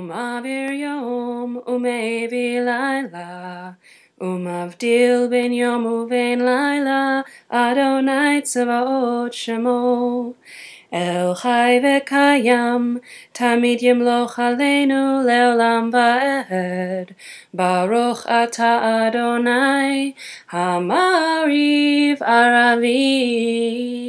Umavir yom umevi laila, umavdil ben yom uven laila, Adonai tzavaot shemo. El chai v'kayam, tamid yimloch aleinu leolam va'ed. Baruch ata Adonai, hamariv aravi.